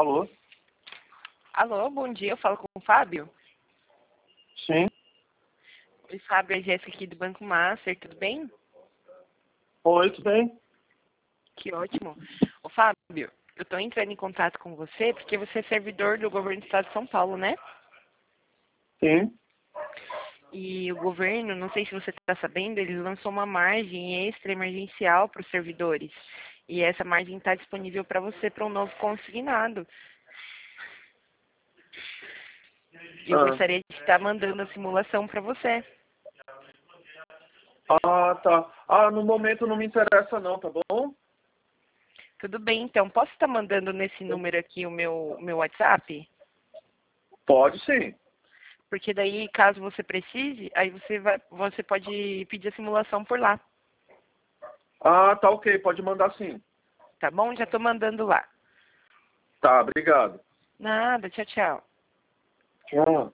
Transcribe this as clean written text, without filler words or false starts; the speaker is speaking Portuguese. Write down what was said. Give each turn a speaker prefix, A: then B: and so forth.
A: Alô?
B: Alô, bom dia, eu falo com o Fábio.
A: Sim.
B: Oi, Fábio, é a Jéssica aqui do Banco Master, tudo bem?
A: Oi, tudo bem?
B: Que ótimo. Ô, Fábio, eu estou entrando em contato com você porque você é servidor do governo do estado de São Paulo, né?
A: Sim.
B: E o governo, não sei se você está sabendo, ele lançou uma margem extra emergencial para os servidores. E essa margem está disponível para você para um novo consignado. E eu gostaria de estar mandando a simulação para você.
A: Ah, tá. Ah, no momento não me interessa não, tá bom?
B: Tudo bem, então. Posso estar mandando nesse número aqui o meu WhatsApp?
A: Pode sim.
B: Porque daí, caso você precise, aí você pode pedir a simulação por lá.
A: Ah, tá ok, pode mandar sim.
B: Tá bom? Já estou mandando lá.
A: Tá, obrigado.
B: Nada, tchau, tchau.
A: Tchau.